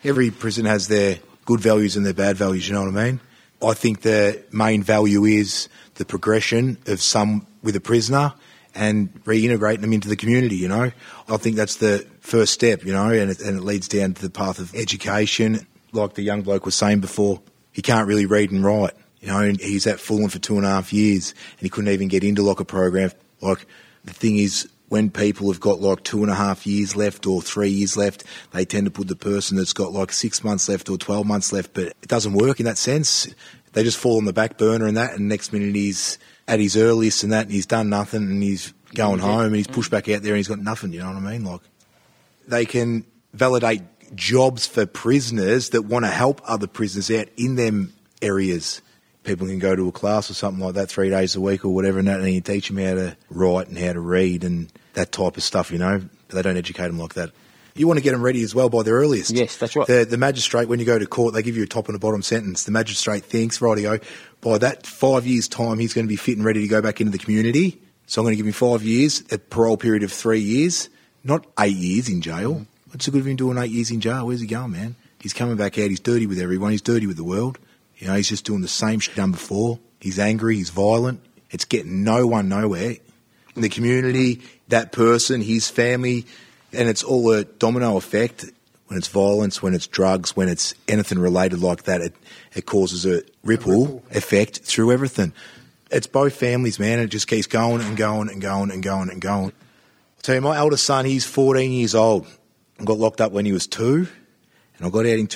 Every prison has their good values and their bad values, you know what I mean? I think the main value is the progression of some with a prisoner and reintegrating them into the community, you know. I think that's the first step, you know, and it leads down to the path of education. Like the young bloke was saying before, he can't really read and write, you know, and he's at Fulham for 2.5 years and he couldn't even get into like a program. Like the thing is, when people have got like 2.5 years left or 3 years left, they tend to put the person that's got like 6 months left or 12 months left, but it doesn't work in that sense. They just fall on the back burner and that, and next minute he's at his earliest and that, and he's done nothing and he's going home and he's pushed back out there and he's got nothing, you know what I mean? Like, they can validate jobs for prisoners that want to help other prisoners out in them areas. People can go to a class or something like that 3 days a week or whatever and that, and you teach them how to write and how to read and that type of stuff, you know. But they don't educate them like that. You want to get them ready as well by their earliest. Yes, that's right. The magistrate, when you go to court, they give you a top and a bottom sentence. The magistrate thinks, rightio, by that 5 years' time, he's going to be fit and ready to go back into the community. So I'm going to give him 5 years, a parole period of 3 years, not 8 years in jail. What's the good of him doing 8 years in jail? Where's he going, man? He's coming back out. He's dirty with everyone. He's dirty with the world. You know, he's just doing the same shit done before. He's angry. He's violent. It's getting no one nowhere. In the community, that person, his family, and it's all a domino effect. When it's violence, when it's drugs, when it's anything related like that, it causes a ripple effect through everything. It's both families, man. It just keeps going and going and going and going and going. I'll tell you, my eldest son, he's 14 years old. I got locked up when he was 2, and I got out in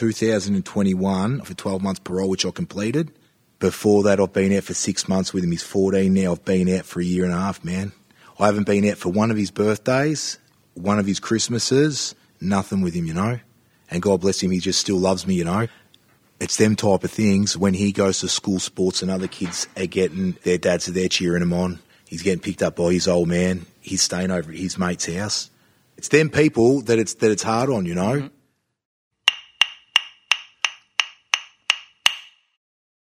2021 for 12 months parole, which I completed. Before that, I've been out for 6 months with him. He's 14 now. I've been out for 1.5 years, man. I haven't been out for one of his birthdays, one of his Christmases, nothing with him, you know. And God bless him, he just still loves me, you know. It's them type of things. When he goes to school sports and other kids are getting their dads are there cheering him on, he's getting picked up by his old man. He's staying over at his mate's house. It's them people that it's hard on, you know. Mm-hmm.